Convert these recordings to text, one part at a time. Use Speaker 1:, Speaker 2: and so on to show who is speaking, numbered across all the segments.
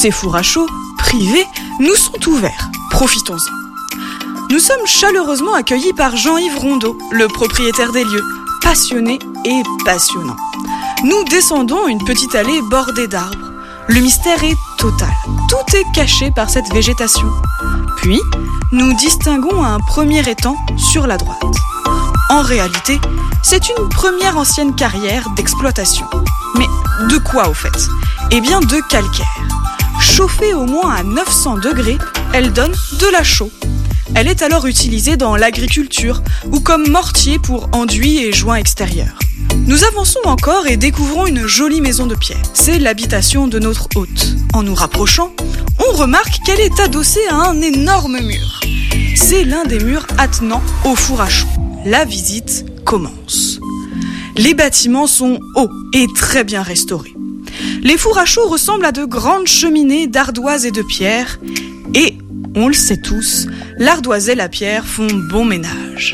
Speaker 1: Ces fours à chaud, privés, nous sont ouverts. Profitons-en. Nous sommes chaleureusement accueillis par Jean-Yves Rondeau, le propriétaire des lieux, passionné et passionnant. Nous descendons une petite allée bordée d'arbres. Le mystère est total. Tout est caché par cette végétation. Puis, nous distinguons un premier étang sur la droite. En réalité, c'est une première ancienne carrière d'exploitation. Mais de quoi au fait ? Eh bien de calcaire. Chauffée au moins à 900 degrés, elle donne de la chaux. Elle est alors utilisée dans l'agriculture ou comme mortier pour enduits et joints extérieurs. Nous avançons encore et découvrons une jolie maison de pierre. C'est l'habitation de notre hôte. En nous rapprochant, on remarque qu'elle est adossée à un énorme mur. C'est l'un des murs attenant au four à chaud. La visite commence. Les bâtiments sont hauts et très bien restaurés. Les fours à chaud ressemblent à de grandes cheminées d'ardoise et de pierre. Et, on le sait tous, l'ardoise et la pierre font bon ménage.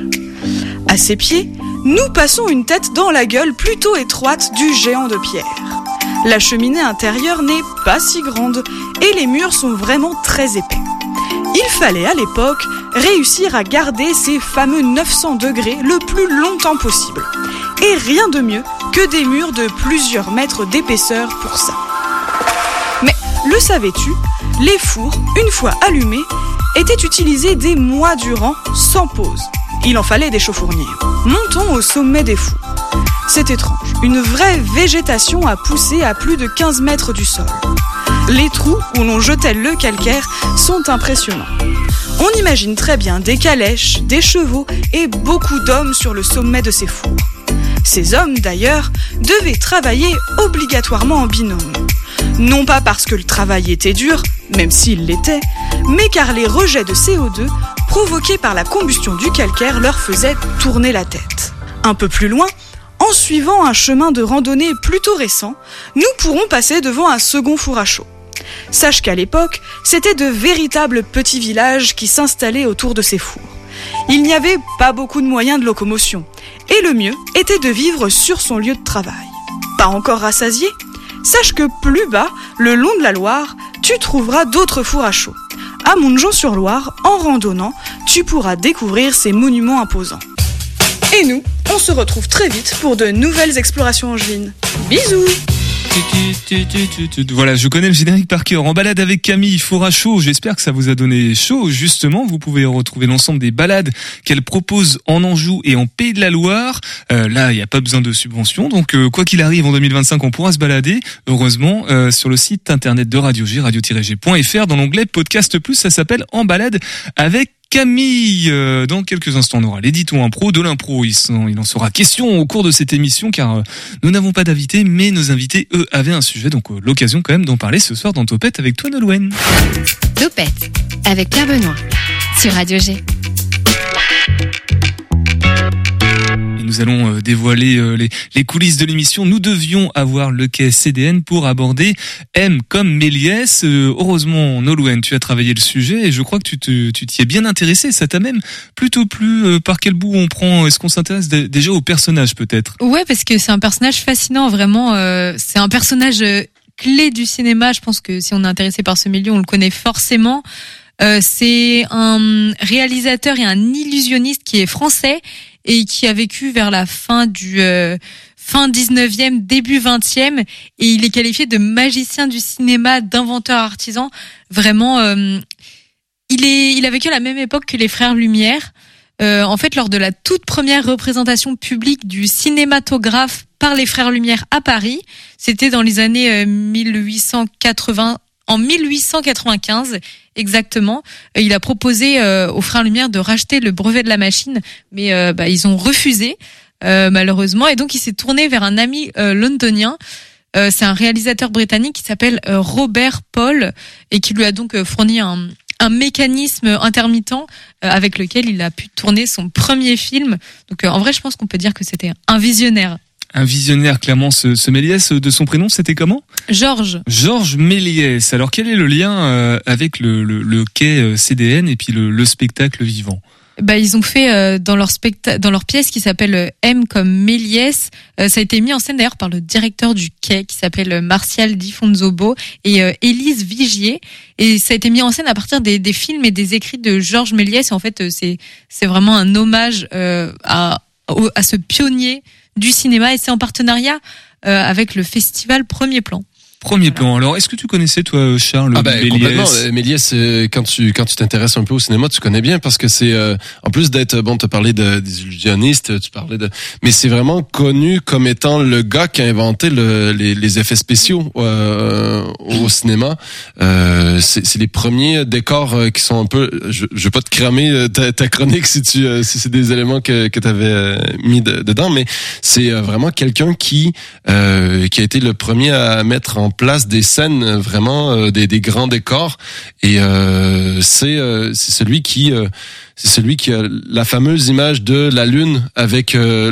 Speaker 1: À ses pieds, nous passons une tête dans la gueule plutôt étroite du géant de pierre. La cheminée intérieure n'est pas si grande et les murs sont vraiment très épais. Il fallait à l'époque réussir à garder ces fameux 900 degrés le plus longtemps possible. Et rien de mieux que des murs de plusieurs mètres d'épaisseur pour ça. Mais le savais-tu ? Les fours, une fois allumés, étaient utilisés des mois durant, sans pause. Il en fallait des chauffourniers. Montons au sommet des fours. C'est étrange, une vraie végétation a poussé à plus de 15 mètres du sol. Les trous où l'on jetait le calcaire sont impressionnants. On imagine très bien des calèches, des chevaux et beaucoup d'hommes sur le sommet de ces fours. Ces hommes, d'ailleurs, devaient travailler obligatoirement en binôme. Non pas parce que le travail était dur, même s'il l'était, mais car les rejets de CO2 provoqués par la combustion du calcaire leur faisaient tourner la tête. Un peu plus loin, en suivant un chemin de randonnée plutôt récent, nous pourrons passer devant un second four à chaud. Sache qu'à l'époque, c'était de véritables petits villages qui s'installaient autour de ces fours. Il n'y avait pas beaucoup de moyens de locomotion, et le mieux était de vivre sur son lieu de travail. Pas encore rassasié ? Sache que plus bas, le long de la Loire, tu trouveras d'autres fours à chaud. À Montjean-sur-Loire, en randonnant, tu pourras découvrir ces monuments imposants. Et nous, on se retrouve très vite pour de nouvelles explorations angevines. Bisous!
Speaker 2: Voilà, je connais le générique par cœur. En balade avec Camille, four à chaud. J'espère que ça vous a donné chaud. Justement, vous pouvez retrouver l'ensemble des balades qu'elle propose en Anjou et en Pays de la Loire. Là, il n'y a pas besoin de subvention. Donc, quoi qu'il arrive, en 2025, on pourra se balader. Heureusement, sur le site internet de Radio G, radio-g.fr, dans l'onglet Podcast Plus, ça s'appelle En balade avec Camille. Dans quelques instants, on aura l'édito impro, de l'impro. Il en sera question au cours de cette émission, car nous n'avons pas d'invités, mais nos invités, eux, avaient un sujet. Donc, l'occasion quand même d'en parler ce soir dans Topette avec toi, Nolwenn.
Speaker 3: Topette avec Pierre Benoît sur Radio G.
Speaker 2: Et nous allons dévoiler les coulisses de l'émission. Nous devions avoir le quai CDN pour aborder M comme Méliès. Heureusement, Nolwenn, tu as travaillé le sujet et je crois que tu t'y es bien intéressé. Ça t'a même plutôt plu. Par quel bout on prend ? Est-ce qu'on s'intéresse déjà au personnage peut-être ?
Speaker 4: Ouais, parce que c'est un personnage fascinant, vraiment. C'est un personnage clé du cinéma. Je pense que si on est intéressé par ce milieu, on le connaît forcément. C'est un réalisateur et un illusionniste qui est français et qui a vécu vers la fin 19e, début 20e, et il est qualifié de magicien du cinéma, d'inventeur artisan. Vraiment, il a vécu à la même époque que les frères Lumière. En fait, lors de la toute première représentation publique du cinématographe par les frères Lumière à Paris, c'était dans les années 1880. En 1895, exactement, il a proposé aux frères Lumière de racheter le brevet de la machine, mais ils ont refusé, malheureusement, et donc il s'est tourné vers un ami londonien. C'est un réalisateur britannique qui s'appelle Robert Paul, et qui lui a donc fourni un mécanisme intermittent avec lequel il a pu tourner son premier film. Donc en vrai, je pense qu'on peut dire que c'était un visionnaire.
Speaker 2: Un visionnaire, clairement, ce Méliès, de son prénom, c'était comment ?
Speaker 4: Georges
Speaker 2: Méliès. Alors, quel est le lien avec le quai CDN et puis le spectacle vivant ?
Speaker 4: Ils ont fait dans leur pièce qui s'appelle M comme Méliès. Ça a été mis en scène d'ailleurs par le directeur du Quai qui s'appelle Martial Di Fonzobo et Élise Vigier. Et ça a été mis en scène à partir des films et des écrits de Georges Méliès. Et en fait, c'est vraiment un hommage à ce pionnier du cinéma. Et c'est en partenariat avec le festival Premier Plan.
Speaker 2: Premier plan. Alors, est-ce que tu connaissais, toi, Charles, Méliès?
Speaker 5: Complètement. Méliès, quand tu t'intéresses un peu au cinéma, tu connais bien parce que c'est, en plus d'être, t'as parlé des illusionnistes, tu parlais mais c'est vraiment connu comme étant le gars qui a inventé les effets spéciaux, au cinéma. C'est les premiers décors qui sont un peu, je vais pas te cramer ta chronique si c'est des éléments que t'avais mis dedans, mais c'est vraiment quelqu'un qui a été le premier à mettre en place des scènes vraiment des grands décors et c'est celui qui a la fameuse image de la lune avec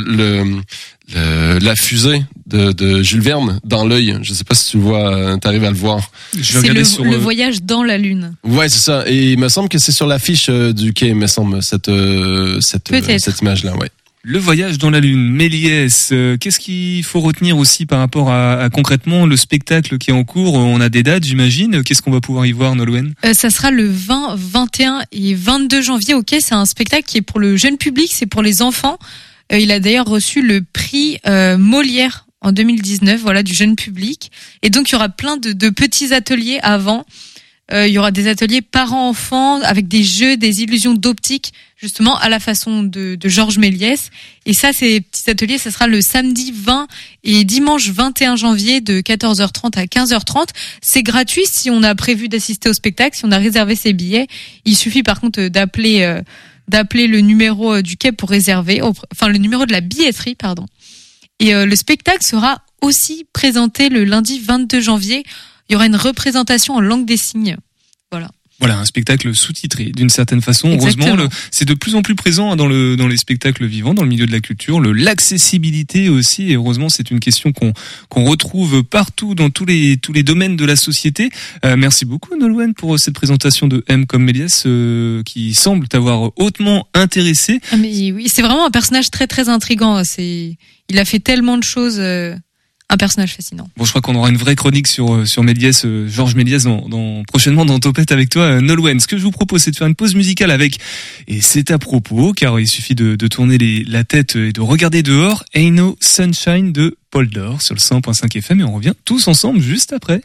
Speaker 5: la fusée de Jules Verne dans l'œil. Je sais pas si tu vois, t'arrives à le voir.
Speaker 4: C'est le voyage dans la lune.
Speaker 5: Ouais, c'est ça. Et il me semble que c'est sur l'affiche du Quai, il me semble, cette image-là, ouais.
Speaker 2: Le voyage dans la lune, Méliès, qu'est-ce qu'il faut retenir aussi par rapport à concrètement le spectacle qui est en cours? On a des dates, j'imagine. Qu'est-ce qu'on va pouvoir y voir, Nolwenn?
Speaker 4: Ça sera le 20, 21 et 22 janvier. Ok, c'est un spectacle qui est pour le jeune public, c'est pour les enfants. Il a d'ailleurs reçu le prix Molière en 2019, voilà, du jeune public. Et donc, il y aura plein de petits ateliers avant. Il y aura des ateliers parents-enfants avec des jeux, des illusions d'optique, justement à la façon de Georges Méliès. Et ça, ces petits ateliers, ça sera le samedi 20 et dimanche 21 janvier de 14h30 à 15h30. C'est gratuit si on a prévu d'assister au spectacle, si on a réservé ses billets. Il suffit par contre d'appeler le numéro du Quai pour réserver, enfin le numéro de la billetterie, pardon. Et le spectacle sera aussi présenté le lundi 22 janvier. Il y aura une représentation en langue des signes. Voilà.
Speaker 2: Voilà, un spectacle sous-titré d'une certaine façon.
Speaker 4: Exactement.
Speaker 2: Heureusement, c'est de plus en plus présent dans les spectacles vivants, dans le milieu de la culture. L'accessibilité aussi, et heureusement, c'est une question qu'on retrouve partout dans tous les domaines de la société. Merci beaucoup, Nolwenn, pour cette présentation de M comme Méliès, qui semble t'avoir hautement intéressé.
Speaker 4: Ah mais oui, c'est vraiment un personnage très très intriguant. Il a fait tellement de choses. Un personnage fascinant.
Speaker 2: Bon, je crois qu'on aura une vraie chronique sur Méliès, Georges Méliès prochainement dans Topette avec toi, Nolwenn. Ce que je vous propose, c'est de faire une pause musicale et c'est à propos, car il suffit de tourner la tête et de regarder dehors, Ain't No Sunshine de Paul Dor sur le 100.5 FM, et on revient tous ensemble juste après.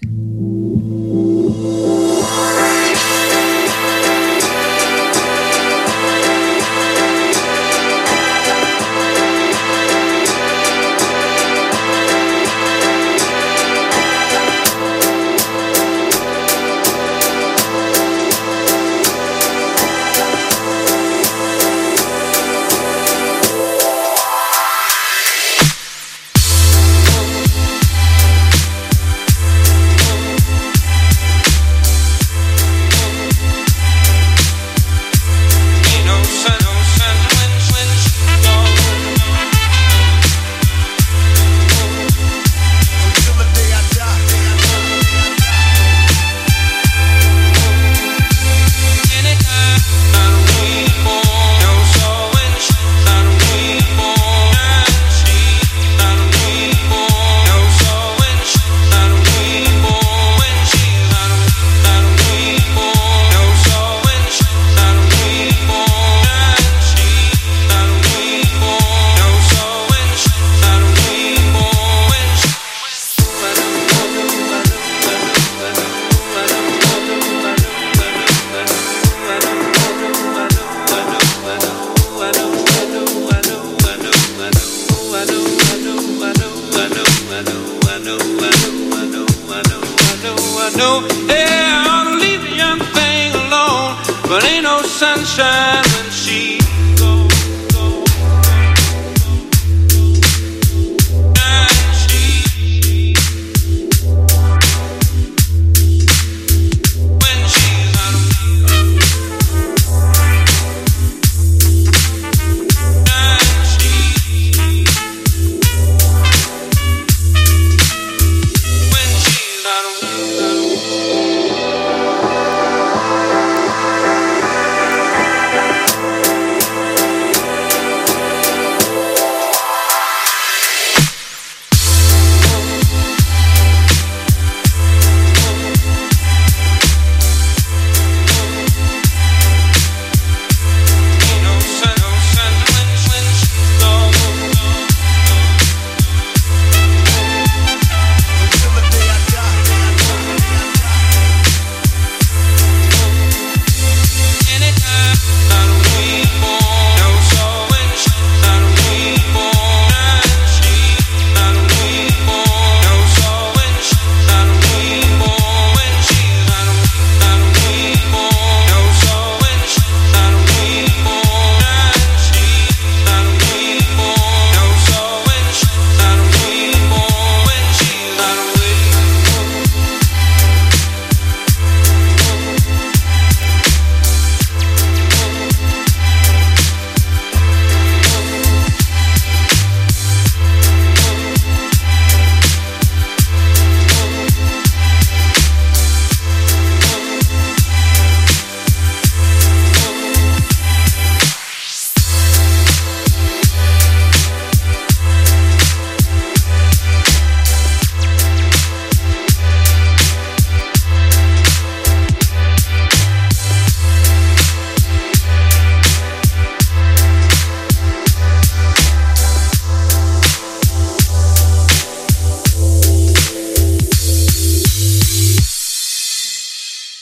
Speaker 6: sunshine when she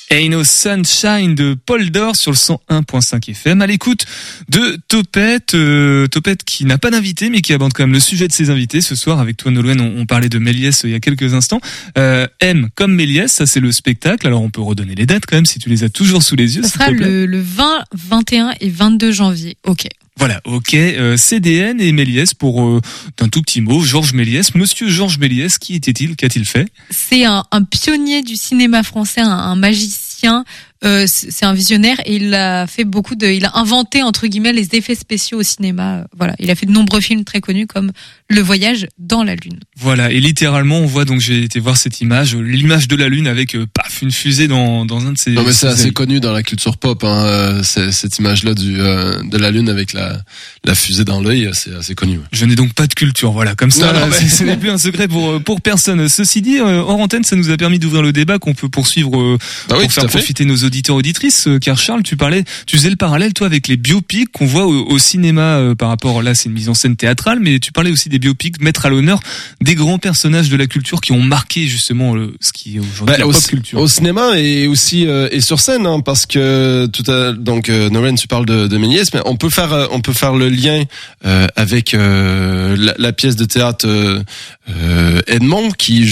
Speaker 2: Ain't No Sunshine de Paul Dor sur le 101.5 FM, à l'écoute de Topette. Topette qui n'a pas d'invité mais qui aborde quand même le sujet de ses invités. Ce soir avec toi Nolwenn, on parlait de Méliès il y a quelques instants. M comme Méliès, ça c'est le spectacle. Alors on peut redonner les dates quand même si tu les as toujours sous les yeux.
Speaker 4: Ça sera le 20, 21 et 22 janvier. Ok.
Speaker 2: Voilà, ok. CDN et Méliès pour d'un tout petit mot. Georges Méliès, Monsieur Georges Méliès, qui était-il? Qu'a-t-il fait?
Speaker 4: C'est un pionnier du cinéma français, un magicien. C'est un visionnaire et il a fait il a inventé entre guillemets les effets spéciaux au cinéma. Voilà, il a fait de nombreux films très connus comme Le Voyage dans la Lune.
Speaker 2: Voilà, et littéralement on voit, donc j'ai été voir cette image, l'image de la Lune avec paf une fusée dans un de ces.
Speaker 5: Non mais c'est assez connu dans la culture pop, hein, cette image-là de la Lune avec la fusée dans l'œil, c'est assez connu. Ouais.
Speaker 2: Je n'ai donc pas de culture, voilà, comme ça,
Speaker 5: non,
Speaker 2: ce n'est plus un secret pour personne. Ceci dit, hors antenne, ça nous a permis d'ouvrir le débat qu'on peut poursuivre pour faire profiter nos auditeurs auditrices, car Charles, tu faisais le parallèle toi avec les biopics qu'on voit au cinéma par rapport, là c'est une mise en scène théâtrale, mais tu parlais aussi des biopics, mettre à l'honneur des grands personnages de la culture qui ont marqué justement ce qui est aujourd'hui la pop culture.
Speaker 5: Au cinéma et aussi et sur scène, hein, parce que Nolwenn, tu parles de Méliès, mais on peut faire le lien avec la pièce de théâtre Edmond qui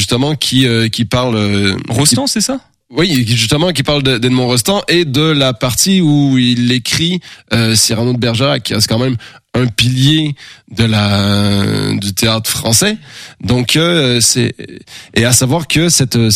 Speaker 5: parle
Speaker 2: Rostand, c'est ça?
Speaker 5: Oui, justement, qui parle d'Edmond Rostand et de la partie où il écrit Cyrano de Bergerac, c'est quand même un pilier du théâtre français. Donc et à savoir que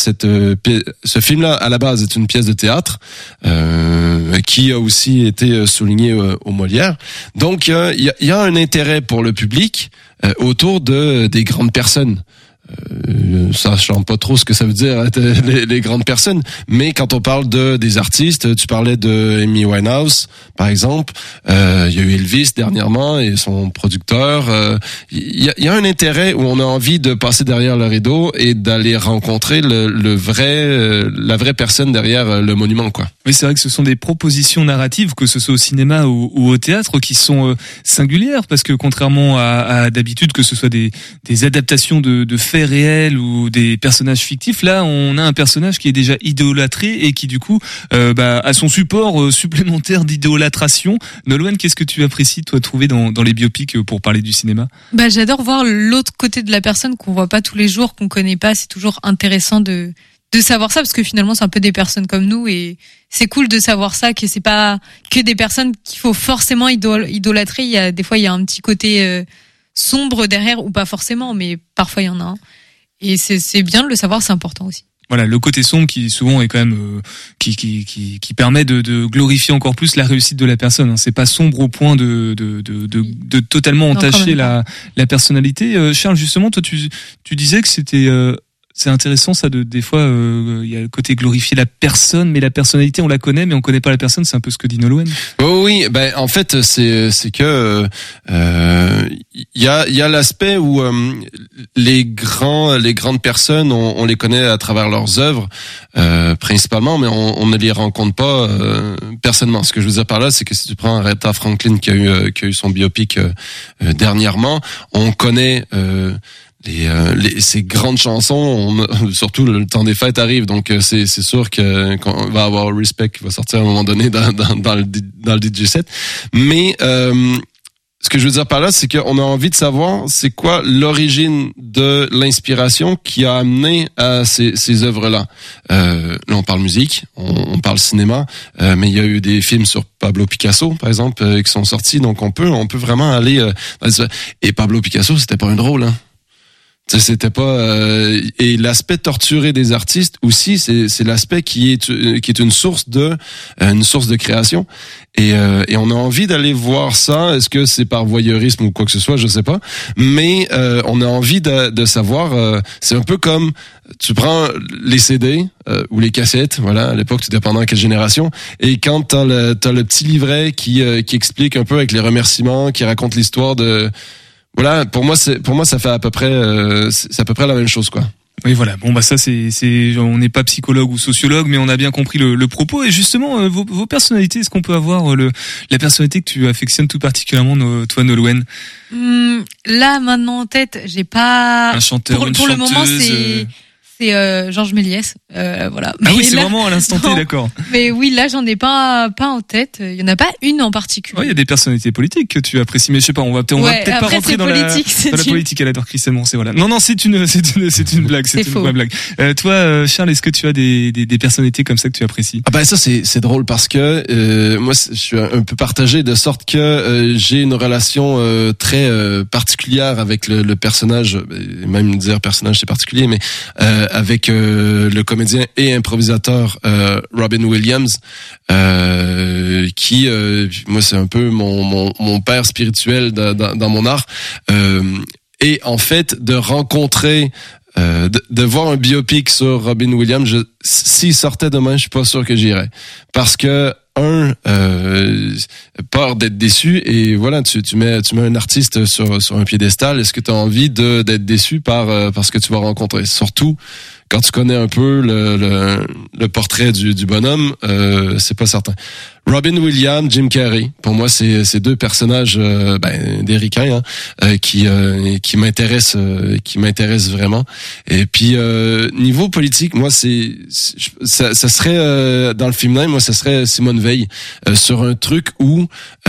Speaker 5: ce film-là à la base est une pièce de théâtre qui a aussi été soulignée au Molière. Donc il y a un intérêt pour le public autour des grandes personnes. Sachant pas trop ce que ça veut dire les grandes personnes, mais quand on parle des artistes, tu parlais de Amy Winehouse par exemple, il y a eu Elvis dernièrement et son producteur, il y a un intérêt où on a envie de passer derrière le rideau et d'aller rencontrer la vraie personne derrière le monument, quoi.
Speaker 2: Oui, c'est vrai que ce sont des propositions narratives, que ce soit au cinéma ou au théâtre, qui sont singulières, parce que contrairement à d'habitude, que ce soit des adaptations de faits réels ou des personnages fictifs, là on a un personnage qui est déjà idolâtré et qui du coup a son support supplémentaire d'idolâtration. Nolwenn, qu'est-ce que tu apprécies toi trouver dans les biopics pour parler du cinéma?
Speaker 4: J'adore voir l'autre côté de la personne qu'on voit pas tous les jours, qu'on connaît pas. C'est toujours intéressant de savoir ça, parce que finalement c'est un peu des personnes comme nous et c'est cool de savoir ça, que c'est pas que des personnes qu'il faut forcément idolâtrer. Il y a un petit côté sombre derrière, ou pas forcément, mais parfois il y en a un. Et c'est bien de le savoir, c'est important aussi.
Speaker 2: Voilà, le côté sombre qui souvent est quand même qui permet de glorifier encore plus la réussite de la personne, hein. C'est pas sombre au point de totalement entacher la personnalité. Charles, justement, toi tu disais que c'est intéressant ça, des fois il y a le côté glorifier la personne, mais la personnalité on la connaît mais on connaît pas la personne, c'est un peu ce que dit Nolwenn.
Speaker 5: Oh oui, en fait c'est que il y a l'aspect où les grandes personnes on les connaît à travers leurs œuvres principalement, mais on ne les rencontre pas personnellement. Ce que je veux dire par là, c'est que si tu prends Aretha Franklin qui a eu son biopic dernièrement, on connaît ces grandes chansons, surtout le temps des fêtes arrive, donc c'est sûr qu'on va avoir Respect qui va sortir à un moment donné dans le DJ set. Mais ce que je veux dire par là, c'est qu'on a envie de savoir c'est quoi l'origine de l'inspiration qui a amené à ces œuvres-là. Là, on parle musique, on parle cinéma, mais il y a eu des films sur Pablo Picasso, par exemple, qui sont sortis, donc on peut vraiment aller. Et Pablo Picasso, c'était pas un drôle, hein. C'était pas et l'aspect torturé des artistes aussi, c'est l'aspect qui est une source de création, et on a envie d'aller voir ça. Est-ce que c'est par voyeurisme ou quoi que ce soit, je sais pas, mais on a envie de savoir. C'est un peu comme tu prends les CD ou les cassettes, voilà, à l'époque, tout dépendant de quelle génération, et quand t'as le petit livret qui explique un peu avec les remerciements, qui raconte l'histoire de. Voilà, pour moi ça fait à peu près la même chose, quoi.
Speaker 2: Oui, voilà. Bon, ça on n'est pas psychologue ou sociologue, mais on a bien compris le propos. Et justement, vos personnalités, est-ce qu'on peut avoir la personnalité que tu affectionnes tout particulièrement, toi, Nolwenn?
Speaker 4: Là, maintenant en tête, j'ai pas.
Speaker 2: Un chanteur,
Speaker 4: pour le moment, c'est Georges Méliès. Voilà.
Speaker 2: Ah oui,
Speaker 4: Mais
Speaker 2: c'est
Speaker 4: là-
Speaker 2: vraiment à l'instant T,
Speaker 4: non.
Speaker 2: d'accord.
Speaker 4: Mais oui, là, j'en ai pas en tête. Il y en a pas une en particulier.
Speaker 2: Ouais, il y a des personnalités politiques que tu apprécies, mais je sais pas, on va peut-être
Speaker 4: Ouais,
Speaker 2: pas
Speaker 4: après,
Speaker 2: rentrer
Speaker 4: c'est
Speaker 2: dans
Speaker 4: politique,
Speaker 2: dans la
Speaker 4: c'est
Speaker 2: politique. Elle adore Christelle Moncé, voilà. Non, c'est une blague, c'est
Speaker 4: C'est
Speaker 2: une
Speaker 4: faux.
Speaker 2: vraie blague. Toi, Charles, est-ce que tu as des personnalités comme ça que tu apprécies?
Speaker 5: Ah ben ça c'est drôle parce que moi je suis un peu partagé de sorte que j'ai une relation très particulière avec le personnage, même dire personnage c'est particulier, mais avec le comédien et improvisateur Robin Williams, qui moi c'est un peu mon père spirituel dans mon art, et en fait de rencontrer de voir un biopic sur Robin Williams, s'il sortait demain, je suis pas sûr que j'irais. Parce que, peur d'être déçu, et voilà, tu mets un artiste sur un piédestal, est-ce que tu as envie d'être déçu par ce que tu vas rencontrer? Surtout, quand tu connais un peu le portrait du bonhomme, c'est pas certain. Robin Williams, Jim Carrey, pour moi c'est deux personnages des ricains qui m'intéressent vraiment. Et puis niveau politique, moi ça serait dans le film moi ça serait Simone Veil sur un truc où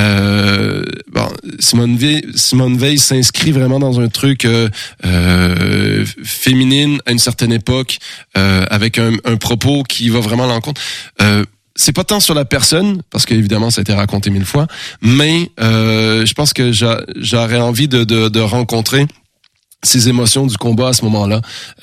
Speaker 5: Simone Veil s'inscrit vraiment dans un truc féminine à une certaine époque, avec un propos qui va vraiment à l'encontre. C'est pas tant sur la personne, parce qu'évidemment ça a été raconté 1000 fois, mais je pense que j'aurais envie de rencontrer ces émotions du combat à ce moment-là,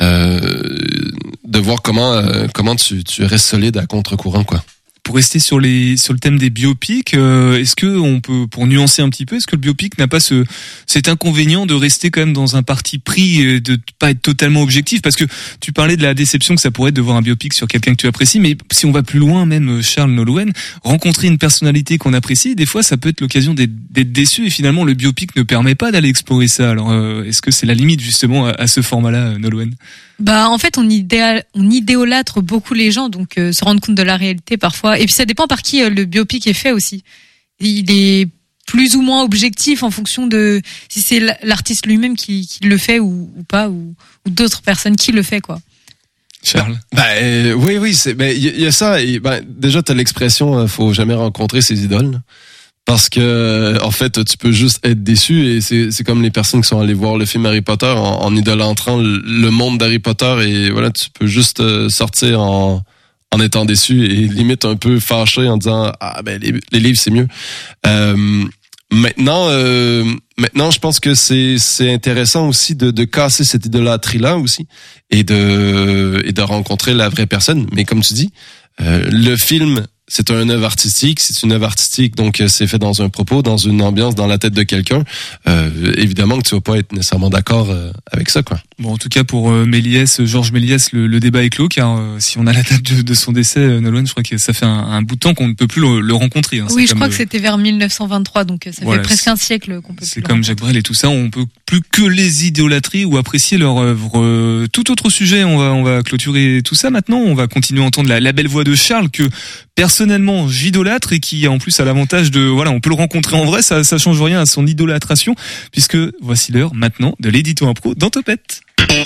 Speaker 5: de voir comment tu restes solide à contre-courant, quoi.
Speaker 2: Pour rester sur le thème des biopics, est-ce que on peut, pour nuancer un petit peu, est-ce que le biopic n'a pas cet inconvénient de rester quand même dans un parti pris et de pas être totalement objectif? Parce que tu parlais de la déception que ça pourrait être de voir un biopic sur quelqu'un que tu apprécies, mais si on va plus loin, même Charles Nolwenn, rencontrer une personnalité qu'on apprécie, des fois ça peut être l'occasion d'être déçu, et finalement le biopic ne permet pas d'aller explorer ça. Alors est-ce que c'est la limite justement à ce format-là, Nolwenn?
Speaker 4: En fait, on idéolâtre beaucoup les gens, donc se rendre compte de la réalité parfois. Et puis ça dépend par qui le biopic est fait aussi. Il est plus ou moins objectif en fonction de si c'est l'artiste lui-même qui le fait ou pas, ou d'autres personnes qui le fait, quoi.
Speaker 2: Charles?
Speaker 5: Oui, il y a ça. Et, déjà t'as l'expression faut jamais rencontrer ses idoles. Parce que en fait, tu peux juste être déçu, et c'est comme les personnes qui sont allées voir le film Harry Potter en idolâtrant le monde d'Harry Potter, et voilà, tu peux juste sortir en étant déçu et limite un peu fâché en disant les livres c'est mieux. Maintenant, je pense que c'est intéressant aussi de casser cette idolâtrie-là aussi, et de rencontrer la vraie personne. Mais comme tu dis, le film, c'est une œuvre artistique, donc c'est fait dans un propos, dans une ambiance, dans la tête de quelqu'un. Évidemment que tu vas pas être nécessairement d'accord avec ça, quoi.
Speaker 2: Bon, en tout cas pour Georges Méliès, le débat est clos, car si on a la date de son décès, Nolwenn, je crois que ça fait un bout de temps qu'on ne peut plus le rencontrer. Hein.
Speaker 4: Oui, je crois que c'était vers 1923, donc ça
Speaker 2: voilà,
Speaker 4: fait presque un siècle qu'on peut plus.
Speaker 2: C'est comme Jacques Brel et tout ça, on peut plus que les idolâtrer ou apprécier leur œuvre. Tout autre sujet, on va clôturer tout ça maintenant. On va continuer à entendre la belle voix de Charles que personnellement j'idolâtre, et qui en plus a l'avantage de on peut le rencontrer en vrai, ça change rien à son idolâtration, puisque voici l'heure maintenant de l'édito impro dans Topette.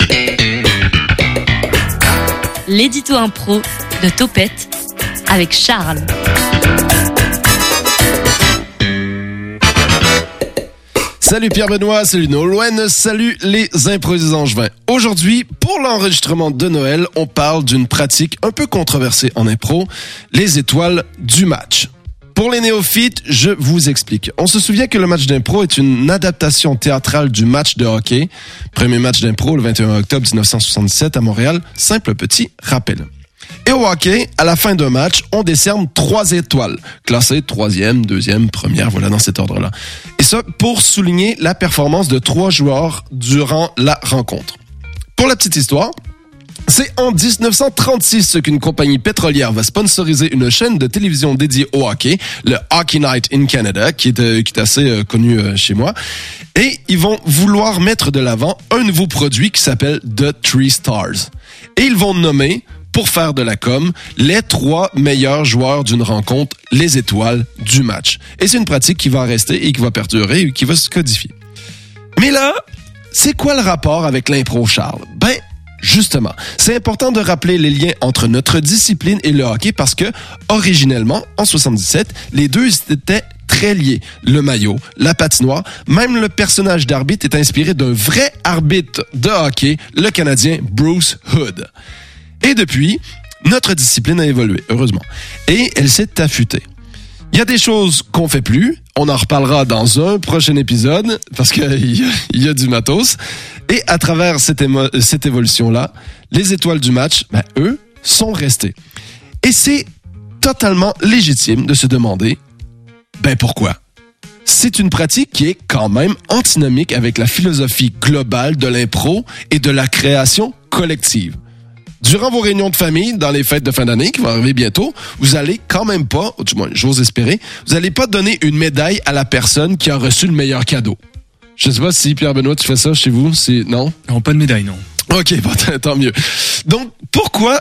Speaker 7: L'édito impro de Topette avec Charles.
Speaker 5: Salut Pierre-Benoît, salut Nolwenn, salut les improvisés angevins. Aujourd'hui, pour l'enregistrement de Noël, on parle d'une pratique un peu controversée en impro, les étoiles du match. Pour les néophytes, je vous explique. On se souvient que le match d'impro est une adaptation théâtrale du match de hockey. Premier match d'impro le 21 octobre 1977 à Montréal. Simple petit rappel. Et au hockey, à la fin d'un match, on décerne 3 étoiles, classées 3e, 2e, 1re, voilà, dans cet ordre-là. Et ça, pour souligner la performance de 3 joueurs durant la rencontre. Pour la petite histoire, c'est en 1936 qu'une compagnie pétrolière va sponsoriser une chaîne de télévision dédiée au hockey, le Hockey Night in Canada, qui est assez connu chez moi. Et ils vont vouloir mettre de l'avant un nouveau produit qui s'appelle The 3 Stars. Et ils vont nommer, pour faire de la com, les 3 meilleurs joueurs d'une rencontre, les étoiles du match. Et c'est une pratique qui va rester et qui va perdurer et qui va se codifier. Mais là, c'est quoi le rapport avec l'impro, Charles? Justement, c'est important de rappeler les liens entre notre discipline et le hockey parce que, originellement, en 77, les deux étaient très liés. Le maillot, la patinoire, même le personnage d'arbitre est inspiré d'un vrai arbitre de hockey, le Canadien Bruce Hood. Et depuis, notre discipline a évolué, heureusement. Et elle s'est affûtée. Il y a des choses qu'on fait plus. On en reparlera dans un prochain épisode parce qu'il y a du matos. Et à travers cette évolution-là, les étoiles du match, eux, sont restés. Et c'est totalement légitime de se demander, pourquoi? C'est une pratique qui est quand même antinomique avec la philosophie globale de l'impro et de la création collective. Durant vos réunions de famille, dans les fêtes de fin d'année qui vont arriver bientôt, vous allez quand même pas, du moins j'ose espérer, vous allez pas donner une médaille à la personne qui a reçu le meilleur cadeau. Je sais pas si Pierre-Benoît, tu fais ça chez vous, non?
Speaker 2: Non, pas de médaille, non.
Speaker 5: OK, tant mieux. Donc, pourquoi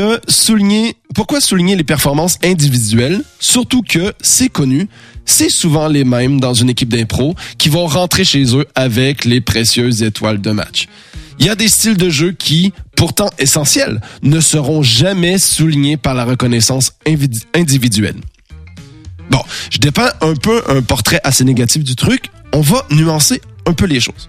Speaker 5: souligner les performances individuelles, surtout que, c'est connu, c'est souvent les mêmes dans une équipe d'impro qui vont rentrer chez eux avec les précieuses étoiles de match. Il y a des styles de jeu qui, pourtant essentiels, ne seront jamais soulignés par la reconnaissance individuelle. Bon, je dépeins un peu un portrait assez négatif du truc. On va nuancer un peu les choses.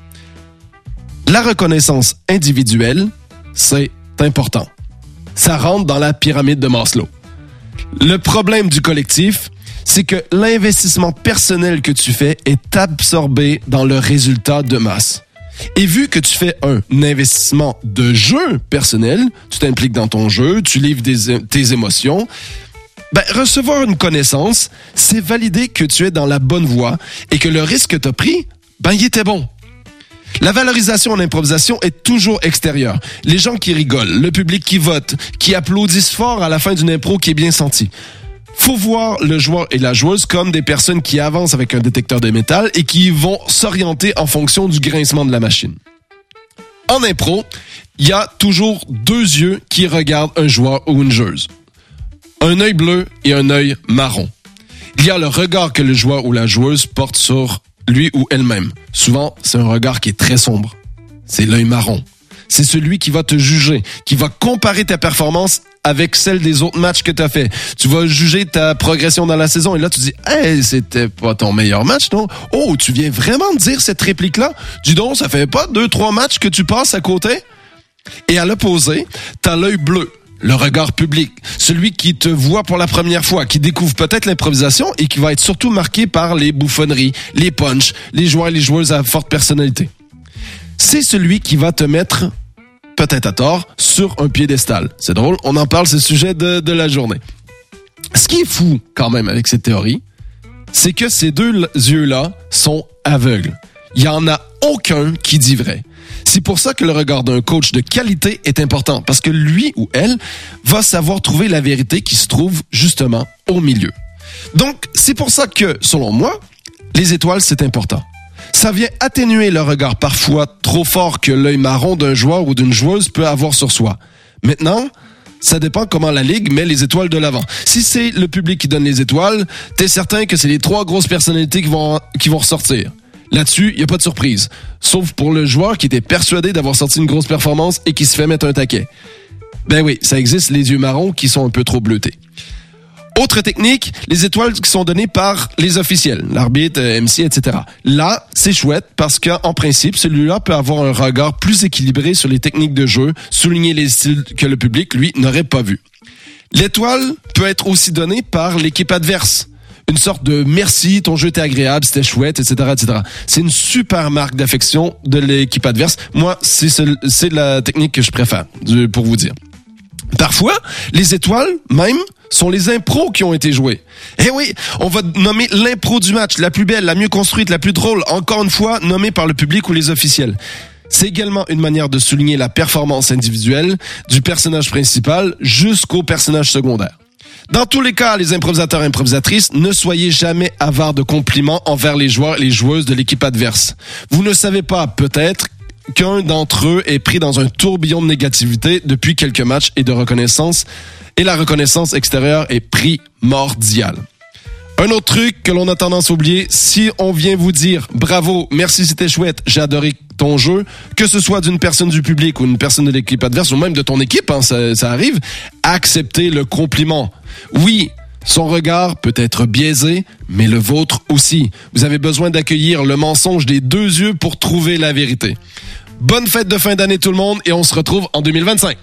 Speaker 5: La reconnaissance individuelle, c'est important. Ça rentre dans la pyramide de Maslow. Le problème du collectif, c'est que l'investissement personnel que tu fais est absorbé dans le résultat de masse. Et vu que tu fais un investissement de jeu personnel, tu t'impliques dans ton jeu, tu livres tes émotions, recevoir une connaissance, c'est valider que tu es dans la bonne voie et que le risque que tu as pris, il était bon. La valorisation en improvisation est toujours extérieure. Les gens qui rigolent, le public qui vote, qui applaudissent fort à la fin d'une impro qui est bien sentie. Faut voir le joueur et la joueuse comme des personnes qui avancent avec un détecteur de métal et qui vont s'orienter en fonction du grincement de la machine. En impro, il y a toujours deux yeux qui regardent un joueur ou une joueuse. Un œil bleu et un œil marron. Il y a le regard que le joueur ou la joueuse porte sur lui ou elle-même. Souvent, c'est un regard qui est très sombre. C'est l'œil marron. C'est celui qui va te juger, qui va comparer ta performance avec celle des autres matchs que tu as fait. Tu vas juger ta progression dans la saison et là, tu dis « Hey, c'était pas ton meilleur match, non? Oh, tu viens vraiment de dire cette réplique-là? Dis donc, ça fait pas 2-3 matchs que tu passes à côté? » Et à l'opposé, t'as l'œil bleu. Le regard public, celui qui te voit pour la première fois, qui découvre peut-être l'improvisation et qui va être surtout marqué par les bouffonneries, les punchs, les joueurs et les joueuses à forte personnalité. C'est celui qui va te mettre, peut-être à tort, sur un piédestal. C'est drôle, on en parle, c'est le sujet de la journée. Ce qui est fou quand même avec cette théorie, c'est que ces deux yeux-là sont aveugles. Il n'y en a aucun qui dit vrai. C'est pour ça que le regard d'un coach de qualité est important, parce que lui ou elle va savoir trouver la vérité qui se trouve justement au milieu. Donc, c'est pour ça que, selon moi, les étoiles, c'est important. Ça vient atténuer le regard parfois trop fort que l'œil marron d'un joueur ou d'une joueuse peut avoir sur soi. Maintenant, ça dépend comment la Ligue met les étoiles de l'avant. Si c'est le public qui donne les étoiles, t'es certain que c'est les 3 grosses personnalités qui vont ressortir. Là-dessus, il n'y a pas de surprise. Sauf pour le joueur qui était persuadé d'avoir sorti une grosse performance et qui se fait mettre un taquet. Oui, ça existe les yeux marrons qui sont un peu trop bleutés. Autre technique, les étoiles qui sont données par les officiels, l'arbitre, MC, etc. Là, c'est chouette parce qu'en principe, celui-là peut avoir un regard plus équilibré sur les techniques de jeu, souligner les styles que le public, lui, n'aurait pas vu. L'étoile peut être aussi donnée par l'équipe adverse. Une sorte de merci, ton jeu était agréable, c'était chouette, etc., etc. C'est une super marque d'affection de l'équipe adverse. Moi, c'est la technique que je préfère, pour vous dire. Parfois, les étoiles, même, sont les impros qui ont été joués. Eh oui, on va nommer l'impro du match, la plus belle, la mieux construite, la plus drôle, encore une fois, nommée par le public ou les officiels. C'est également une manière de souligner la performance individuelle du personnage principal jusqu'au personnage secondaire. Dans tous les cas, les improvisateurs et improvisatrices, ne soyez jamais avares de compliments envers les joueurs et les joueuses de l'équipe adverse. Vous ne savez pas, peut-être, qu'un d'entre eux est pris dans un tourbillon de négativité depuis quelques matchs et de reconnaissance, et la reconnaissance extérieure est primordiale. Un autre truc que l'on a tendance à oublier, si on vient vous dire « Bravo, merci, c'était chouette, j'ai adoré ton jeu, que ce soit d'une personne du public ou une personne de l'équipe adverse ou même de ton équipe, hein, ça arrive, acceptez le compliment. Oui, son regard peut être biaisé, mais le vôtre aussi. Vous avez besoin d'accueillir le mensonge des deux yeux pour trouver la vérité. Bonne fête de fin d'année tout le monde et on se retrouve en 2025.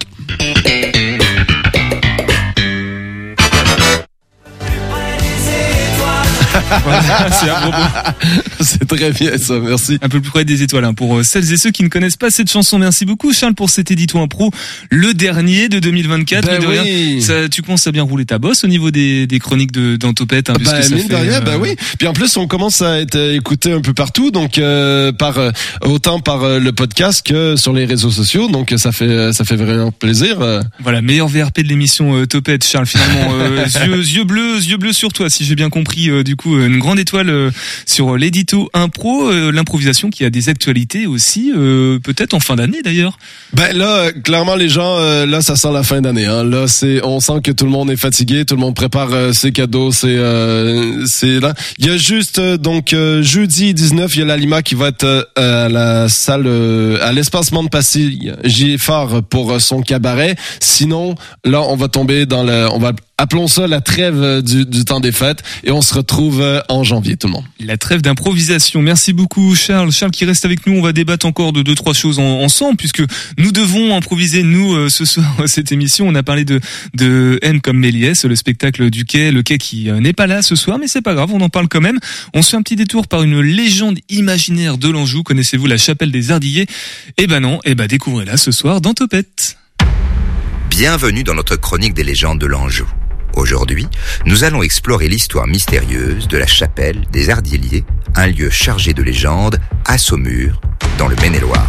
Speaker 2: Voilà, c'est à propos.
Speaker 5: C'est très bien ça, merci.
Speaker 2: Un peu plus près des étoiles, hein, pour celles et ceux qui ne connaissent pas cette chanson. Merci beaucoup Charles pour cet édito impro, le dernier de 2024.
Speaker 5: Ben
Speaker 2: mine de
Speaker 5: oui.
Speaker 2: rien, ça, tu commences à bien rouler ta bosse au niveau des chroniques d'Antopette, hein, puisque ça
Speaker 5: mine de
Speaker 2: fait,
Speaker 5: rien, oui. Puis en plus, on commence à être écouté un peu partout, donc autant par le podcast que sur les réseaux sociaux. Donc ça fait vraiment plaisir.
Speaker 2: Voilà, meilleur VRP de l'émission Topette, Charles. Finalement, yeux bleus sur toi, si j'ai bien compris. Du coup, une grande étoile sur l'édito impro, l'improvisation qui a des actualités aussi, peut-être en fin d'année d'ailleurs.
Speaker 5: Ben là, clairement les gens, là ça sent la fin d'année. Hein. Là on sent que tout le monde est fatigué, tout le monde prépare ses cadeaux, c'est là. Il y a juste jeudi 19, il y a l'Alima qui va être à la salle, à l'espacement de Passy Giffard pour son cabaret. Sinon, là on va tomber appelons ça la trêve du temps des fêtes et on se retrouve en janvier tout le monde.
Speaker 2: La trêve d'improvisation. Merci beaucoup Charles. Charles qui reste avec nous, on va débattre encore de 2-3 choses ensemble puisque nous devons improviser ce soir cette émission. On a parlé de M comme Méliès, le spectacle du Quai, le Quai qui n'est pas là ce soir mais c'est pas grave, on en parle quand même. On se fait un petit détour par une légende imaginaire de l'Anjou. Connaissez-vous la chapelle des Ardillers? Eh ben non, découvrez-la ce soir dans Topette.
Speaker 8: Bienvenue dans notre chronique des légendes de l'Anjou. Aujourd'hui, nous allons explorer l'histoire mystérieuse de la chapelle des Ardillers, un lieu chargé de légendes à Saumur, dans le Maine-et-Loire.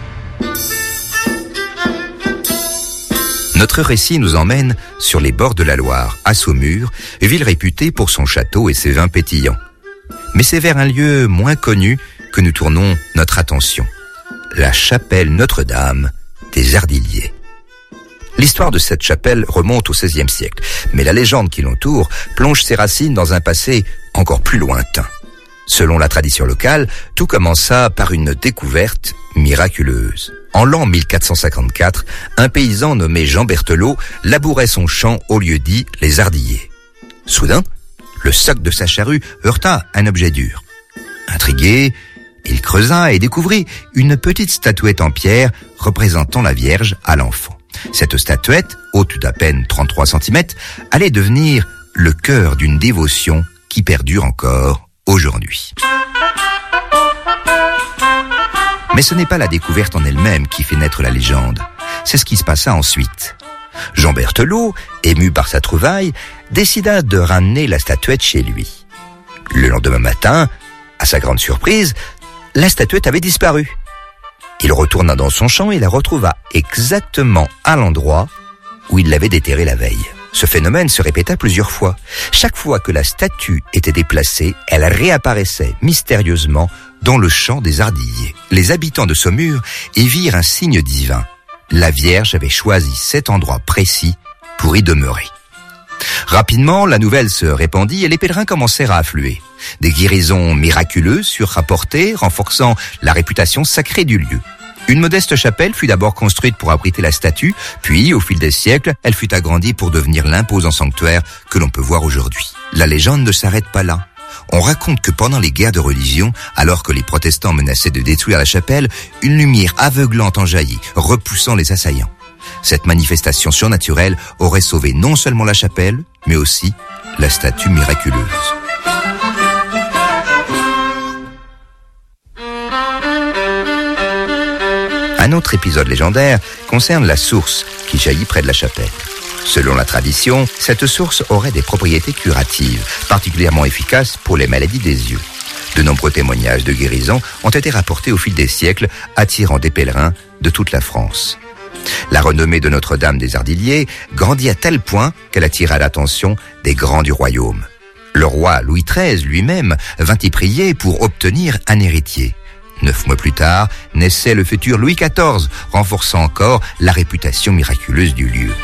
Speaker 8: Notre récit nous emmène sur les bords de la Loire, à Saumur, ville réputée pour son château et ses vins pétillants. Mais c'est vers un lieu moins connu que nous tournons notre attention. La chapelle Notre-Dame des Ardillers. L'histoire de cette chapelle remonte au XVIe siècle, mais la légende qui l'entoure plonge ses racines dans un passé encore plus lointain. Selon la tradition locale, tout commença par une découverte miraculeuse. En l'an 1454, un paysan nommé Jean Berthelot labourait son champ au lieu dit les Ardillers. Soudain, le soc de sa charrue heurta un objet dur. Intrigué, il creusa et découvrit une petite statuette en pierre représentant la Vierge à l'enfant. Cette statuette, haute d'à peine 33 cm, allait devenir le cœur d'une dévotion qui perdure encore aujourd'hui. Mais ce n'est pas la découverte en elle-même qui fait naître la légende. C'est ce qui se passa ensuite. Jean Berthelot, ému par sa trouvaille, décida de ramener la statuette chez lui. Le lendemain matin, à sa grande surprise, la statuette avait disparu. Il retourna dans son champ et la retrouva exactement à l'endroit où il l'avait déterrée la veille. Ce phénomène se répéta plusieurs fois. Chaque fois que la statue était déplacée, elle réapparaissait mystérieusement dans le champ des Ardillers. Les habitants de Saumur y virent un signe divin. La Vierge avait choisi cet endroit précis pour y demeurer. Rapidement, la nouvelle se répandit et les pèlerins commencèrent à affluer. Des guérisons miraculeuses furent rapportées, renforçant la réputation sacrée du lieu. Une modeste chapelle fut d'abord construite pour abriter la statue, puis, au fil des siècles, elle fut agrandie pour devenir l'imposant sanctuaire que l'on peut voir aujourd'hui. La légende ne s'arrête pas là. On raconte que pendant les guerres de religion, alors que les protestants menaçaient de détruire la chapelle, une lumière aveuglante en jaillit, repoussant les assaillants. Cette manifestation surnaturelle aurait sauvé non seulement la chapelle, mais aussi la statue miraculeuse. Un autre épisode légendaire concerne la source qui jaillit près de la chapelle. Selon la tradition, cette source aurait des propriétés curatives, particulièrement efficaces pour les maladies des yeux. De nombreux témoignages de guérison ont été rapportés au fil des siècles, attirant des pèlerins de toute la France. La renommée de Notre-Dame des Ardillers grandit à tel point qu'elle attira l'attention des grands du royaume. Le roi Louis XIII lui-même vint y prier pour obtenir un héritier. 9 mois plus tard, naissait le futur Louis XIV, renforçant encore la réputation miraculeuse du lieu.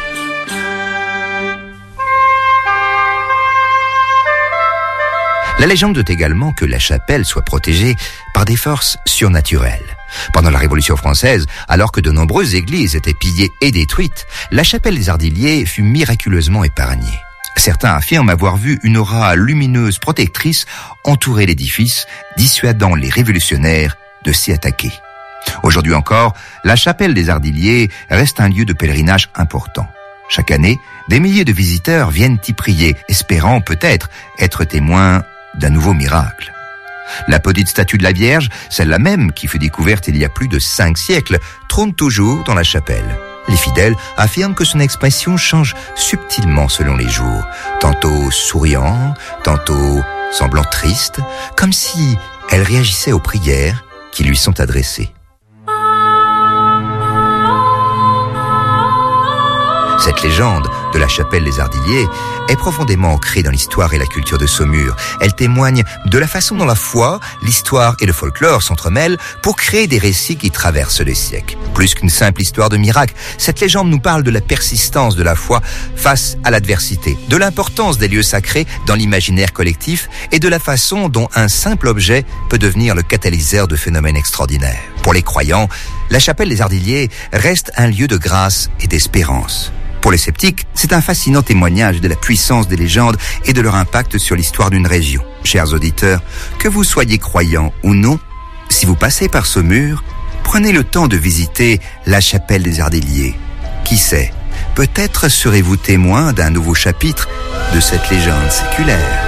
Speaker 8: La légende veut également que la chapelle soit protégée par des forces surnaturelles. Pendant la Révolution française, alors que de nombreuses églises étaient pillées et détruites, la chapelle des Ardiliers fut miraculeusement épargnée. Certains affirment avoir vu une aura lumineuse protectrice entourer l'édifice, dissuadant les révolutionnaires de s'y attaquer. Aujourd'hui encore, la chapelle des Ardiliers reste un lieu de pèlerinage important. Chaque année, des milliers de visiteurs viennent y prier, espérant peut-être être témoins d'un nouveau miracle. La petite statue de la Vierge, celle-là même qui fut découverte il y a plus de 5 siècles, trône toujours dans la chapelle. Les fidèles affirment que son expression change subtilement selon les jours, tantôt souriant, tantôt semblant triste, comme si elle réagissait aux prières qui lui sont adressées. Cette légende de la chapelle des Ardiliers est profondément ancrée dans l'histoire et la culture de Saumur. Elle témoigne de la façon dont la foi, l'histoire et le folklore s'entremêlent pour créer des récits qui traversent les siècles. Plus qu'une simple histoire de miracle, cette légende nous parle de la persistance de la foi face à l'adversité, de l'importance des lieux sacrés dans l'imaginaire collectif et de la façon dont un simple objet peut devenir le catalyseur de phénomènes extraordinaires. Pour les croyants, la chapelle des Ardiliers reste un lieu de grâce et d'espérance. Pour les sceptiques, c'est un fascinant témoignage de la puissance des légendes et de leur impact sur l'histoire d'une région. Chers auditeurs, que vous soyez croyants ou non, si vous passez par Saumur, prenez le temps de visiter la chapelle des Ardiliers. Qui sait, peut-être serez-vous témoin d'un nouveau chapitre de cette légende séculaire.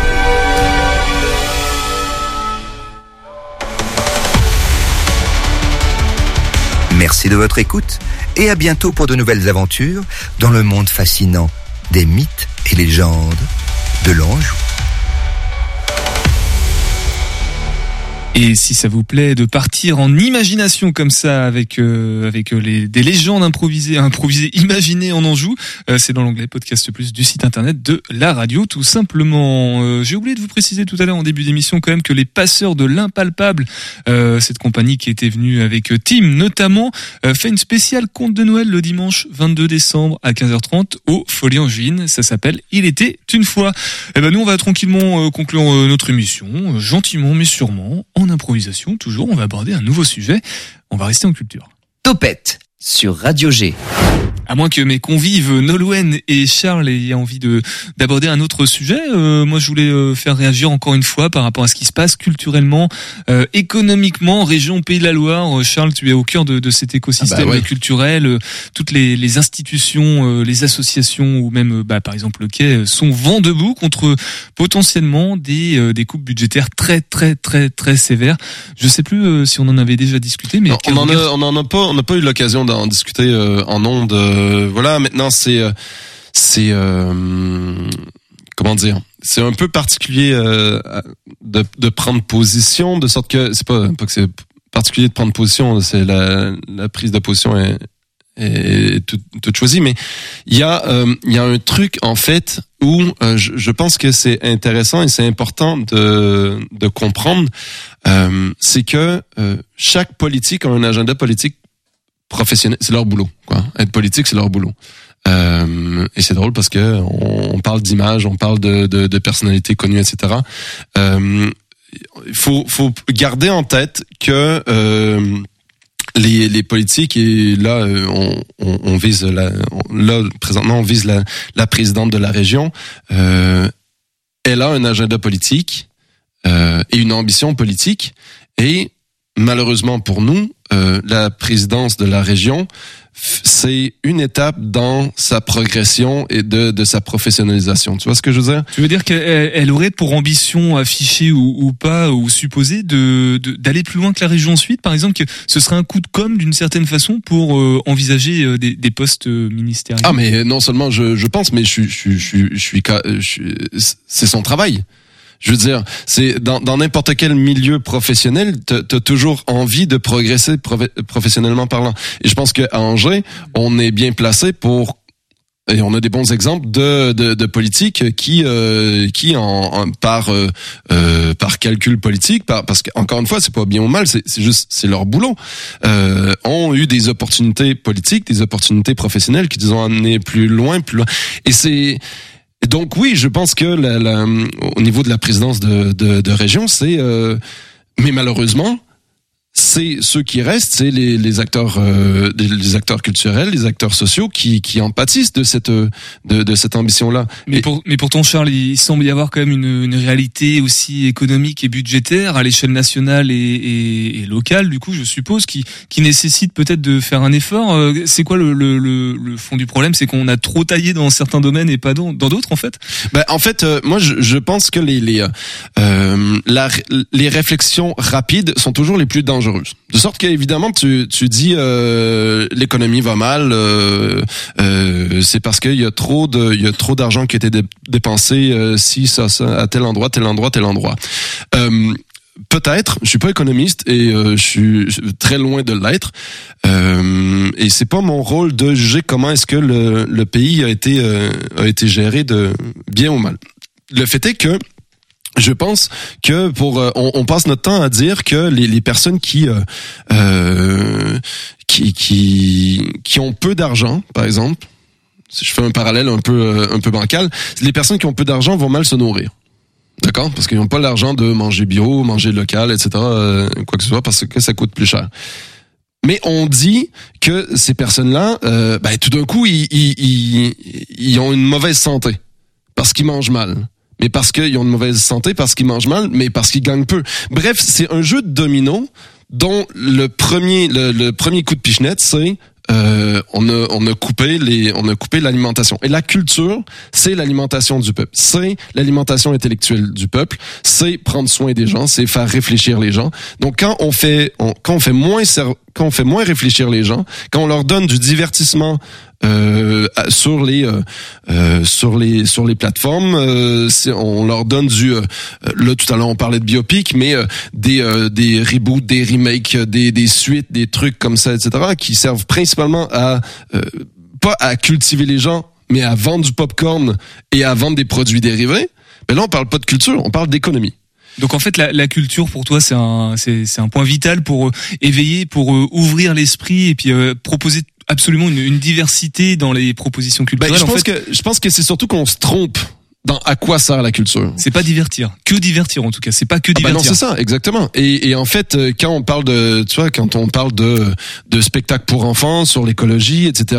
Speaker 8: Merci de votre écoute et à bientôt pour de nouvelles aventures dans le monde fascinant des mythes et légendes de l'Anjou.
Speaker 2: Et si ça vous plaît de partir en imagination comme ça avec des légendes improvisées, imaginées en Anjou, c'est dans l'onglet Podcast Plus du site internet de la radio, tout simplement. J'ai oublié de vous préciser tout à l'heure en début d'émission quand même que les Passeurs de l'Impalpable, cette compagnie qui était venue avec Tim notamment, fait une spéciale conte de Noël le dimanche 22 décembre à 15h30 au Folies Angevines. Ça s'appelle Il était une fois. Et ben nous on va tranquillement conclure notre émission, gentiment mais sûrement, en improvisation, toujours, on va aborder un nouveau sujet. On va rester en culture.
Speaker 9: Topette sur Radio G.
Speaker 2: À moins que mes convives Nolwenn et Charles aient envie d'aborder un autre sujet, moi je voulais faire réagir encore une fois par rapport à ce qui se passe culturellement, économiquement, région Pays de la Loire. Charles, tu es au cœur de cet écosystème culturel. Toutes les institutions, les associations ou même par exemple le Quai sont vent debout contre potentiellement des coupes budgétaires très très très très sévères. Je sais plus si on en avait déjà discuté, mais
Speaker 5: non, on n'a pas eu l'occasion d'en discuter en ondes. Voilà, maintenant c'est comment dire, c'est un peu particulier de prendre position, de sorte que c'est pas que c'est particulier de prendre position, c'est la prise de position est toute choisie, mais il y a un truc en fait où je pense que c'est intéressant et c'est important de comprendre, c'est que chaque politique a un agenda politique professionnel, c'est leur boulot, quoi. Être politique, c'est leur boulot. Et c'est drôle parce que on parle d'image, on parle de personnalités connues, etc. Il faut garder en tête que les politiques, et là on vise présentement on vise la présidente de la région. Elle a un agenda politique et une ambition politique, et malheureusement pour nous, la présidence de la région, c'est une étape dans sa progression et de sa professionnalisation. Tu vois ce que je veux dire?
Speaker 2: Tu veux dire qu'elle aurait pour ambition affichée ou pas, ou supposée d'aller plus loin que la région ensuite, par exemple, que ce serait un coup de com' d'une certaine façon pour envisager des postes ministériels?
Speaker 5: Ah, mais non seulement je pense, mais c'est son travail. Je veux dire, c'est dans n'importe quel milieu professionnel, t'as toujours envie de progresser professionnellement parlant. Et je pense qu'à Angers, on est bien placé et on a des bons exemples de politiques qui par calcul politique, parce qu'encore une fois, c'est pas bien ou mal, c'est leur boulot, ont eu des opportunités politiques, des opportunités professionnelles qui les ont amenés plus loin. Et donc oui, je pense que au niveau de la présidence de région, mais malheureusement, c'est ceux qui restent, c'est les acteurs culturels, les acteurs sociaux qui en pâtissent de cette ambition-là.
Speaker 2: Mais pourtant, Charles, il semble y avoir quand même une réalité aussi économique et budgétaire à l'échelle nationale et locale, du coup, je suppose, qui nécessite peut-être de faire un effort. C'est quoi le fond du problème? C'est qu'on a trop taillé dans certains domaines et pas dans d'autres, en fait?
Speaker 5: En fait, moi, je pense que les réflexions rapides sont toujours les plus dangereuses. De sorte qu'évidemment, tu dis l'économie va mal, c'est parce qu'il y a trop d'argent qui a été dépensé ça à tel endroit. Peut-être, je suis pas économiste et je suis très loin de l'être. Et c'est pas mon rôle de juger comment est-ce que le pays a été géré de bien ou mal. Le fait est que je pense que on passe notre temps à dire que les personnes qui ont peu d'argent, par exemple, si je fais un parallèle un peu bancal, les personnes qui ont peu d'argent vont mal se nourrir. D'accord? Parce qu'ils n'ont pas l'argent de manger bio, manger local, etc., quoi que ce soit, parce que ça coûte plus cher. Mais on dit que ces personnes-là, tout d'un coup, ils ont une mauvaise santé parce qu'ils mangent mal. Mais parce qu'ils ont une mauvaise santé, parce qu'ils mangent mal, mais parce qu'ils gagnent peu. Bref, c'est un jeu de domino dont le premier coup de pichenette, c'est on a coupé l'alimentation. Et la culture, c'est l'alimentation du peuple. C'est l'alimentation intellectuelle du peuple. C'est prendre soin des gens, c'est faire réfléchir les gens. Donc quand on fait moins réfléchir les gens, quand on leur donne du divertissement sur les plateformes, on leur donne là tout à l'heure on parlait de biopic, mais des reboots, des remakes, des suites, des trucs comme ça, etc., qui servent principalement à pas à cultiver les gens, mais à vendre du popcorn et à vendre des produits dérivés. Mais là on parle pas de culture, on parle d'économie.
Speaker 2: Donc en fait la culture pour toi c'est un point vital pour éveiller, pour ouvrir l'esprit et puis proposer absolument une diversité dans les propositions culturelles.
Speaker 5: Je pense que c'est surtout qu'on se trompe dans à quoi sert la culture.
Speaker 2: C'est pas divertir, en tout cas, c'est pas que divertir.
Speaker 5: Non, c'est ça, exactement. Et en fait, quand on parle de spectacles pour enfants sur l'écologie, etc.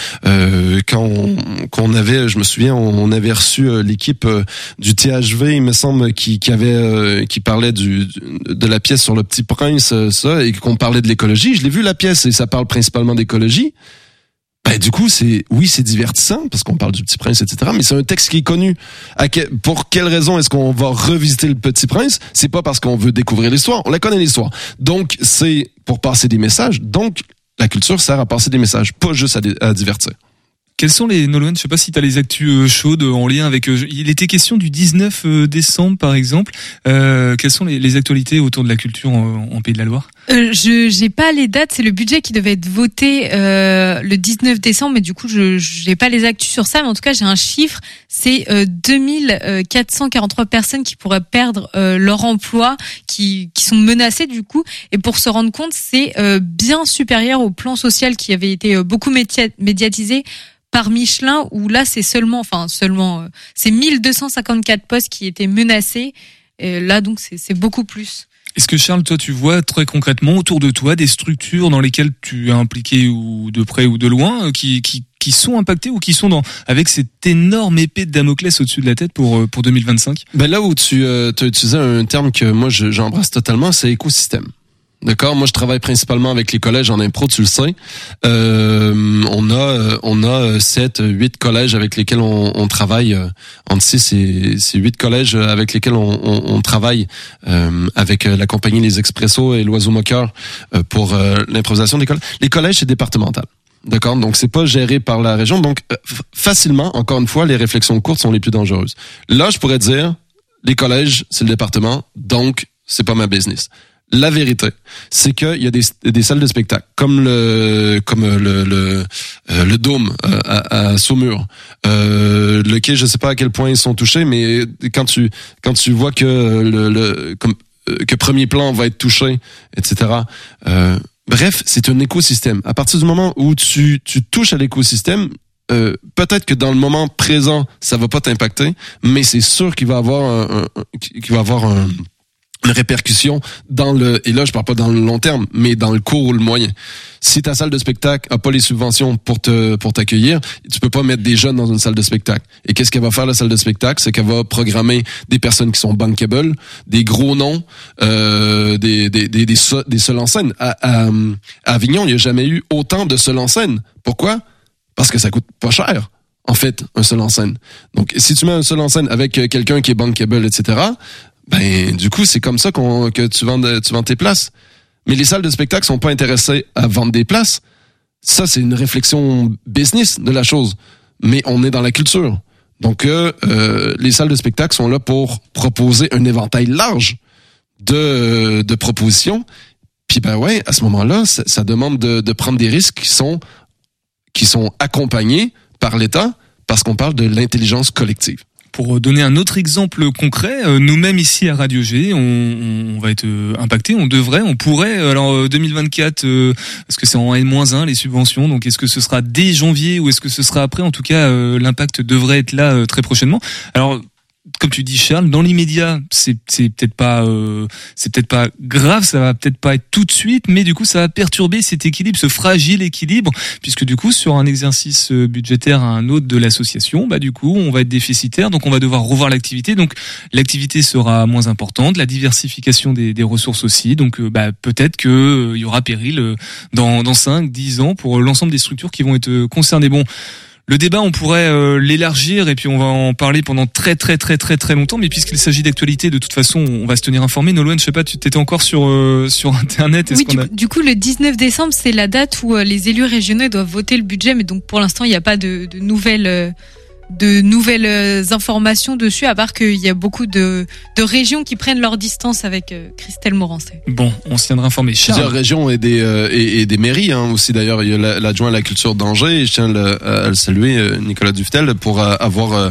Speaker 5: Quand je me souviens, on avait reçu l'équipe du THV, il me semble, qui parlait de la pièce sur le Petit Prince, ça, et qu'on parlait de l'écologie. Je l'ai vu la pièce et ça parle principalement d'écologie. Du coup, c'est divertissant parce qu'on parle du Petit Prince, etc. Mais c'est un texte qui est connu. Pour quelle raison est-ce qu'on va revisiter le Petit Prince? C'est pas parce qu'on veut découvrir l'histoire. On la connaît l'histoire. Donc, c'est pour passer des messages. Donc, la culture sert à passer des messages, pas juste à divertir.
Speaker 2: Quels sont les Nolwenn, je sais pas si tu as les actus chaudes en lien avec il était question du 19 décembre par exemple. Quelles sont les actualités autour de la culture en Pays de la Loire?
Speaker 4: J'ai pas les dates, c'est le budget qui devait être voté le 19 décembre, mais du coup j'ai pas les actus sur ça, mais en tout cas j'ai un chiffre, c'est 2443 personnes qui pourraient perdre leur emploi, qui sont menacées du coup, et pour se rendre compte, c'est bien supérieur au plan social qui avait été beaucoup médiatisé par Michelin, où là c'est c'est 1254 postes qui étaient menacés, et là donc c'est beaucoup plus.
Speaker 2: Est-ce que Charles, toi tu vois très concrètement autour de toi des structures dans lesquelles tu es impliqué ou de près ou de loin qui sont impactées ou qui sont avec cette énorme épée de Damoclès au-dessus de la tête pour 2025?
Speaker 5: Là où tu as utilisé un terme que moi j'embrasse totalement, c'est écosystème. D'accord, moi je travaille principalement avec les collèges en impro, tu le sais. On a 7, 8 collèges avec lesquels on travaille, entre 6 et 8 collèges avec lesquels on travaille avec la compagnie Les Expressos et l'Oiseau Moqueur pour l'improvisation des collèges. Les collèges c'est départemental. D'accord, donc c'est pas géré par la région, donc facilement, encore une fois, les réflexions courtes sont les plus dangereuses. Là, je pourrais dire les collèges, c'est le département, donc c'est pas ma business. La vérité, c'est qu'il y a des salles de spectacle, comme le Dôme à Saumur, lequel je sais pas à quel point ils sont touchés, mais quand tu vois que que Premier Plan va être touché, etc. Bref, c'est un écosystème. À partir du moment où tu touches à l'écosystème, peut-être que dans le moment présent, ça va pas t'impacter, mais c'est sûr qu'il va avoir une répercussion et là je parle pas dans le long terme, mais dans le court ou le moyen. Si ta salle de spectacle a pas les subventions pour t'accueillir, tu peux pas mettre des jeunes dans une salle de spectacle. Et qu'est-ce qu'elle va faire, la salle de spectacle? C'est qu'elle va programmer des personnes qui sont bankable, des gros noms, des seuls en scène. À Avignon, il y a jamais eu autant de seuls en scène. Pourquoi? Parce que ça coûte pas cher, en fait, un seul en scène. Donc, si tu mets un seul en scène avec quelqu'un qui est bankable, etc., ben, du coup, c'est comme ça que tu vends tes places. Mais les salles de spectacle sont pas intéressées à vendre des places. Ça, c'est une réflexion business de la chose. Mais on est dans la culture. Donc, les salles de spectacle sont là pour proposer un éventail large de propositions. Puis, ben ouais, à ce moment-là, ça demande de prendre des risques qui sont accompagnés par l'État parce qu'on parle de l'intelligence collective.
Speaker 2: Pour donner un autre exemple concret, nous-mêmes ici à Radio G, on va être impactés, on pourrait, alors 2024, est-ce que c'est en N-1 les subventions, donc est-ce que ce sera dès janvier ou est-ce que ce sera après? En tout cas, l'impact devrait être là très prochainement. Alors, comme tu dis Charles, dans l'immédiat, c'est peut-être pas grave, ça va peut-être pas être tout de suite, mais du coup ça va perturber cet équilibre, ce fragile équilibre, puisque du coup sur un exercice budgétaire à un autre de l'association, bah du coup on va être déficitaire, donc on va devoir revoir l'activité, donc l'activité sera moins importante, la diversification des ressources aussi, donc bah peut-être que il y aura péril dans 5-10 ans pour l'ensemble des structures qui vont être concernées. Bon. Le débat, on pourrait l'élargir et puis on va en parler pendant très longtemps. Mais puisqu'il s'agit d'actualité, de toute façon, on va se tenir informé. Nolwenn, je sais pas, tu t'étais encore sur Internet.
Speaker 4: Oui, du coup, le 19 décembre, c'est la date où les élus régionaux doivent voter le budget. Mais donc, pour l'instant, il n'y a pas de nouvelles informations dessus, à part qu'il y a beaucoup de régions qui prennent leur distance avec Christelle Morancet.
Speaker 2: Bon, on se tiendra informé.
Speaker 5: Plusieurs régions et des mairies aussi. D'ailleurs, il y a l'adjoint à la culture d'Angers, et je tiens à le saluer, Nicolas Dufetel, pour avoir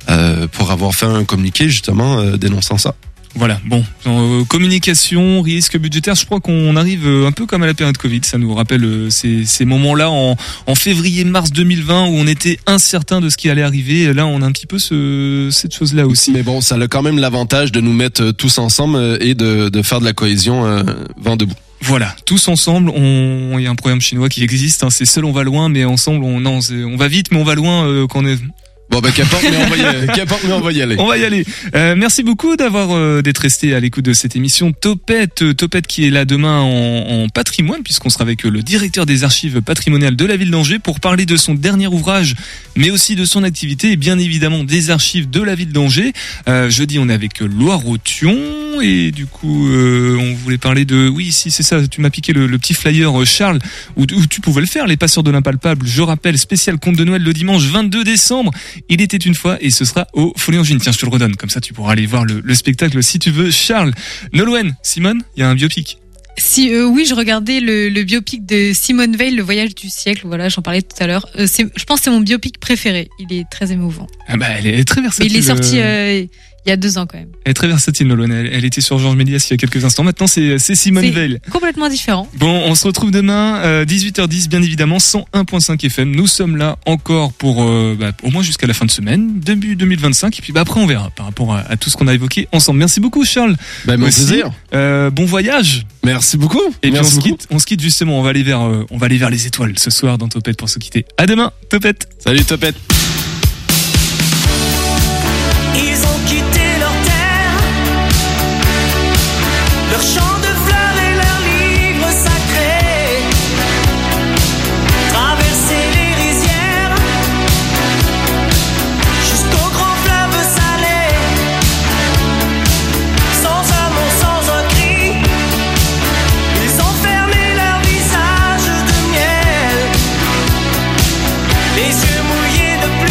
Speaker 5: fait un communiqué justement dénonçant ça.
Speaker 2: Voilà, bon, communication, risque budgétaire, je crois qu'on arrive un peu comme à la période Covid, ça nous rappelle ces moments-là en février-mars 2020 où on était incertain de ce qui allait arriver. Là, on a un petit peu cette chose-là aussi.
Speaker 5: Mais bon, ça a quand même l'avantage de nous mettre tous ensemble et de faire de la cohésion vent debout.
Speaker 2: Voilà, tous ensemble, il y a un proverbe chinois qui existe, hein, c'est seul on va loin, mais ensemble on va vite, mais on va loin quand on est...
Speaker 5: Bon bah qu'importe, mais on va y aller.
Speaker 2: On va y aller. Merci beaucoup d'être resté à l'écoute de cette émission. Topette qui est là demain en patrimoine, puisqu'on sera avec le directeur des archives patrimoniales de la ville d'Angers pour parler de son dernier ouvrage, mais aussi de son activité et bien évidemment des archives de la ville d'Angers. Jeudi, on est avec Loire-Othion et du coup, on voulait parler de... Oui, si c'est ça, tu m'as piqué le petit flyer, Charles, où tu pouvais le faire, les passeurs de l'impalpable. Je rappelle, spécial conte de Noël le dimanche 22 décembre. Il était une fois et ce sera au Folies Angines. Tiens, je te le redonne, comme ça tu pourras aller voir le spectacle si tu veux. Charles, Nolwenn, Simone, il y a un biopic.
Speaker 4: Oui, je regardais le biopic de Simone Veil, Le voyage du siècle. Voilà, j'en parlais tout à l'heure. Je pense que c'est mon biopic préféré. Il est très émouvant.
Speaker 2: Ah bah, elle est très versatile.
Speaker 4: Mais il est sorti il y a 2 ans quand même.
Speaker 2: Elle est très versatile, Nolwenn. Elle était sur Georges Méliès il y a quelques instants. Maintenant, c'est Simone Veil.
Speaker 4: Complètement différent.
Speaker 2: Bon, on se retrouve demain 18h10, bien évidemment, 101.5 FM. Nous sommes là encore pour au moins jusqu'à la fin de semaine, début 2025. Et puis après, on verra par rapport à tout ce qu'on a évoqué ensemble. Merci beaucoup, Charles.
Speaker 5: Mon plaisir.
Speaker 2: Bon voyage.
Speaker 5: Merci beaucoup.
Speaker 2: Et puis on se quitte justement. On va aller vers les étoiles ce soir dans Topette pour se quitter. À demain, Topette.
Speaker 5: Salut, Topette.
Speaker 6: Ils ont quitté leur terre, leur champ de fleurs et leurs livres sacrés, traversé les rizières, jusqu'au grand fleuve salé, sans un mot, sans un cri, ils ont fermé leur visage de miel, les yeux mouillés de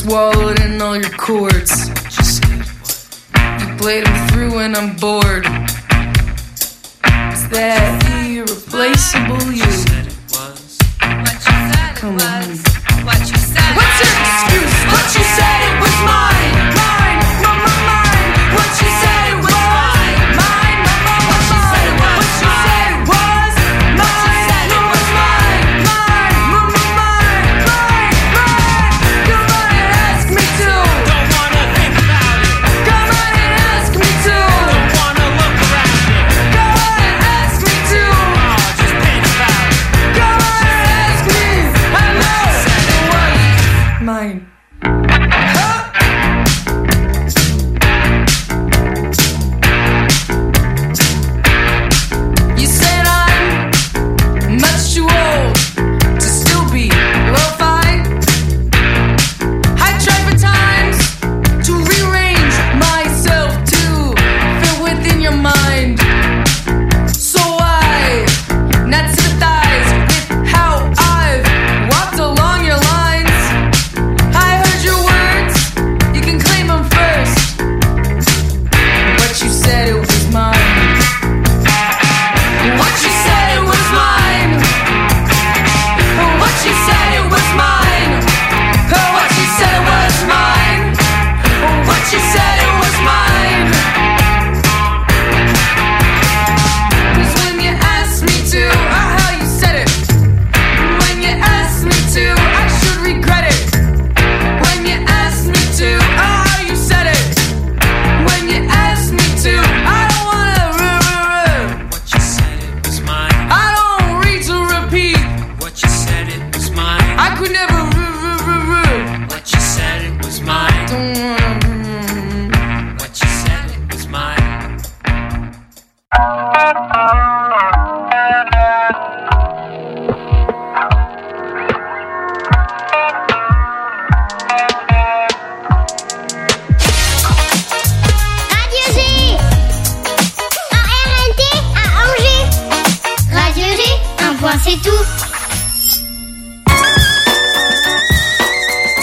Speaker 10: swallowed in all your chords. You played them through and I'm bored. It's that irreplaceable you.